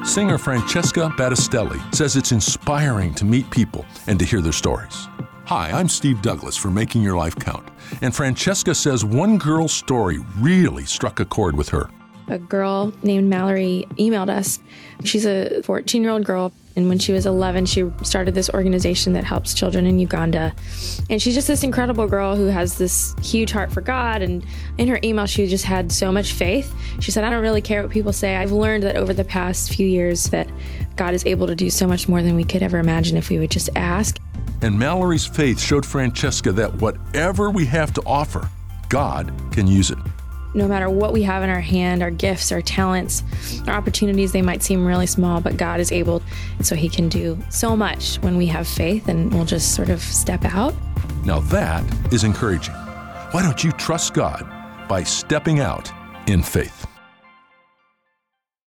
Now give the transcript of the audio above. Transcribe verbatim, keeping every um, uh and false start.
Singer Francesca Battistelli says it's inspiring to meet people and to hear their stories. Hi, I'm Steve Douglas for Making Your Life Count, and Francesca says one girl's story really struck a chord with her. A girl named Mallory emailed us. She's a fourteen-year-old girl, and when she was eleven, she started this organization that helps children in Uganda. And she's just this incredible girl who has this huge heart for God, and in her email, she just had so much faith. She said, I don't really care what people say. I've learned that over the past few years that God is able to do so much more than we could ever imagine if we would just ask. And Mallory's faith showed Francesca that whatever we have to offer, God can use it. No matter what we have in our hand, our gifts, our talents, our opportunities, they might seem really small, but God is able, and so he can do so much when we have faith and we'll just sort of step out. Now that is encouraging. Why don't you trust God by stepping out in faith?